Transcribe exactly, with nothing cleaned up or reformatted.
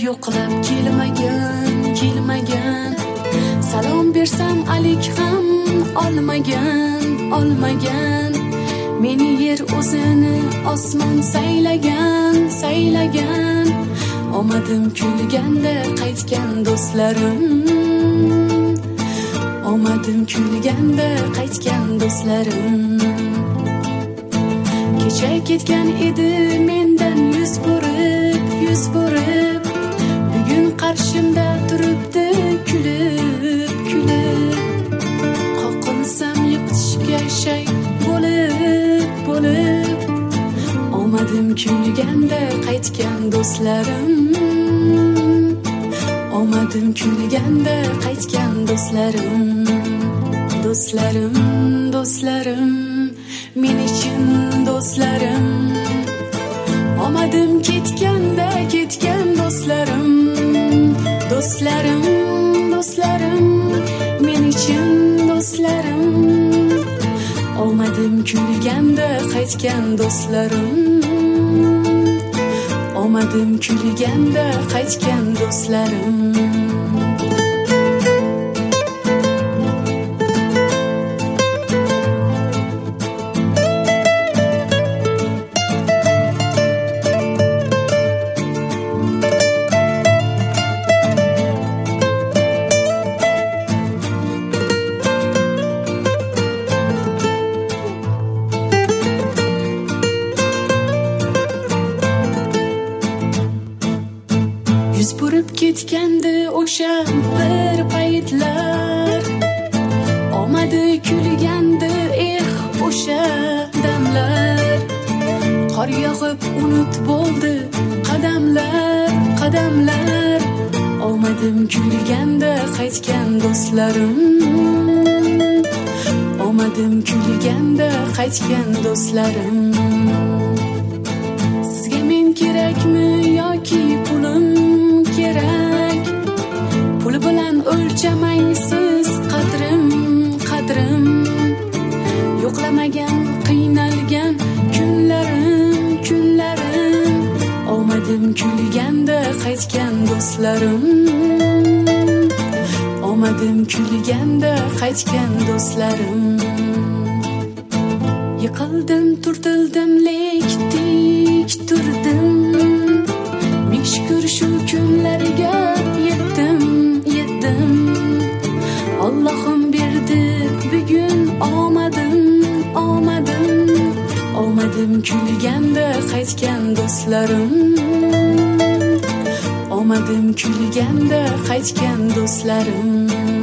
yo'qlab kelmagan, kelmagan. Salom bersam alik ham olmagan, olmagan. Meni yer o'zini osmon saylagan, saylagan. Omadim kulganda qaytgan do'stlarim, omadim kulganda qaytgan do'stlarim. Kecha ketgan edi mendan yuz burib, yuz burib. Bugun qarshimda turibdi kulib, kulib. Qoqinsam yiqitishga shay bo'lib, bo'lib. Omadim kulganda qaytgan do'stlarim, omadim kulganda qaytgan do'stlarim. Do'stlarim, do'stlarim, men uchun do'stlarim. Omadim ketganda ketgan do'stlarim. Do'stlarim, do'stlarim, men uchun do'stlarim. Omadim kulganda qaytgan do'stlarim. Omadim kulganda qaytgan do'stlarim. Yuz burib ketgandi o'sha bir paytlar. Omadi kulgandi eh o'sha damlar. Qor yog'ib unut bo'ldi qadamlar, qadamlar. Omadim kulganda qaytgan do'stlarim. Omadim kulganda qaytgan do'stlarim. Sizga men kerakmi yoki pulim kerak? Pul bilan o'lchamaysiz qadrim, qadrim. Yo'qlamagan, qiynalgan kunlarim, kunlarim. Omadim kulganda qaytgan do'stlarim. Omadim kulganda qaytgan do'stlarim. Yiqildim, turtildim, lek tik turdim. Ming shukr shu kunlarga yetdim, yetdim. Allohim berdi bugun omadim, omadim. Omadim kulganda qaytgan do'stlarim. Omadim kulganda qaytgan do'stlarim.